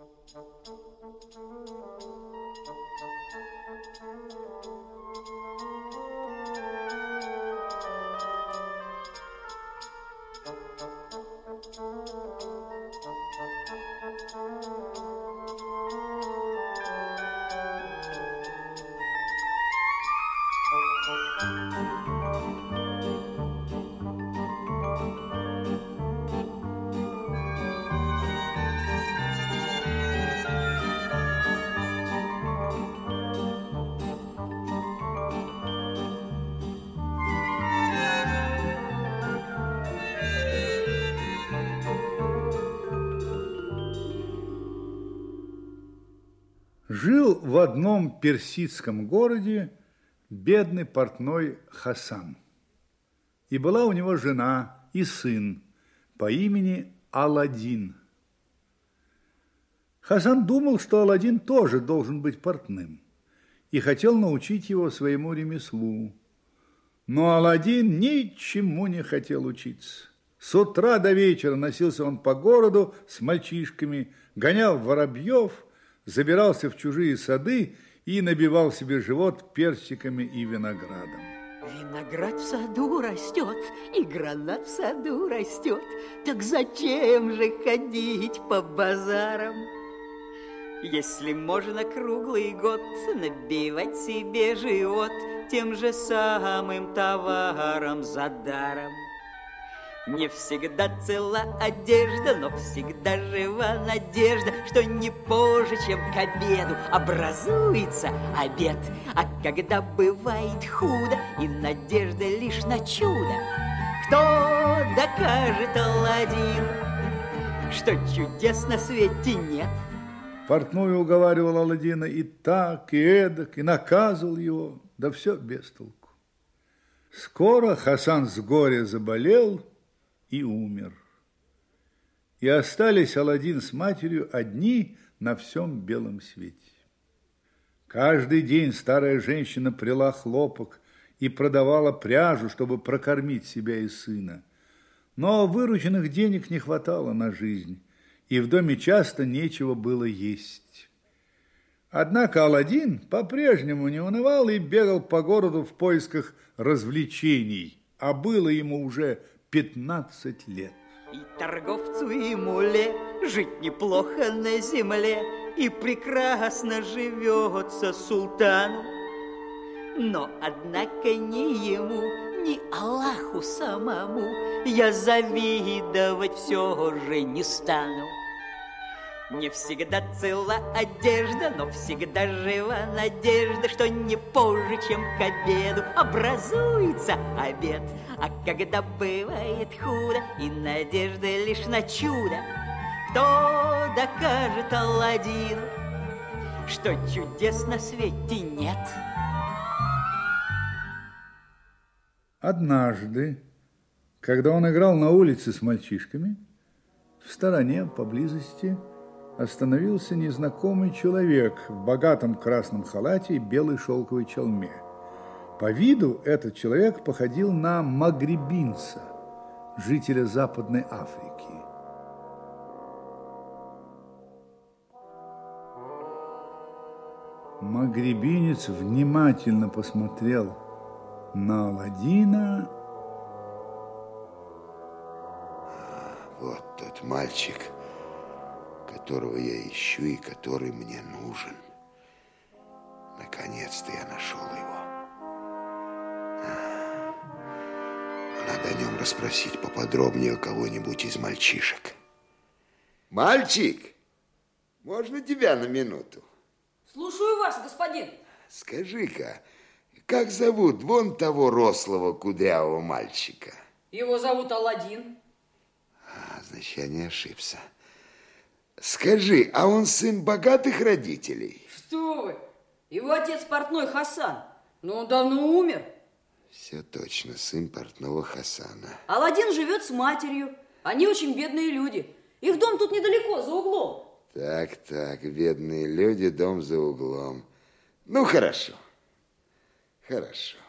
Жил в одном персидском городе бедный портной Хасан. И была у него жена и сын по имени Аладдин. Хасан думал, что Аладдин тоже должен быть портным, и хотел научить его своему ремеслу. Но Аладдин ничему не хотел учиться. С утра до вечера носился он по городу с мальчишками, гонял воробьев, забирался в чужие сады и набивал себе живот персиками и виноградом. Виноград в саду растет, и гранат в саду растет. Так зачем же ходить по базарам? Если можно круглый год набивать себе живот тем же самым товаром за даром. Не всегда цела одежда, но всегда жива надежда, что не позже, чем к обеду образуется обед. А когда бывает худо и надежда лишь на чудо, кто докажет Аладдину, что чудес на свете нет? Портной уговаривал Аладдина и так, и эдак, и наказывал его, да все без толку. Скоро Хасан с горя заболел и умер. И остались Аладдин с матерью одни на всем белом свете. Каждый день старая женщина пряла хлопок и продавала пряжу, чтобы прокормить себя и сына. Но вырученных денег не хватало на жизнь, и в доме часто нечего было есть. Однако Аладдин по-прежнему не унывал и бегал по городу в поисках развлечений, а было ему уже 15 лет. И торговцу, и муле жить неплохо на земле, и прекрасно живется султану. Но, однако, ни ему, ни Аллаху самому я завидовать все же не стану. Не всегда цела одежда, но всегда жива надежда, что не позже, чем к обеду образуется обед. А когда бывает худо и надежда лишь на чудо, кто докажет Аладдину, что чудес на свете нет? Однажды, когда он играл на улице с мальчишками, в стороне, поблизости, остановился незнакомый человек в богатом красном халате и белой шелковой чалме. По виду этот человек походил на магрибинца, жителя Западной Африки. Магрибинец внимательно посмотрел на Аладдина. Вот тот мальчик, которого я ищу и который мне нужен. Наконец-то я нашел его. Надо о нем расспросить поподробнее у кого-нибудь из мальчишек. Мальчик, можно тебя на минуту? Слушаю вас, господин. Скажи-ка, как зовут вон того рослого кудрявого мальчика? Его зовут Аладдин. Значит, я не ошибся. Скажи, а он сын богатых родителей? Что вы? Его отец портной Хасан, но он давно умер. Все точно, сын портного Хасана. Аладдин живет с матерью. Они очень бедные люди. Их дом тут недалеко, за углом. Так, бедные люди, дом за углом. Ну, хорошо. Хорошо.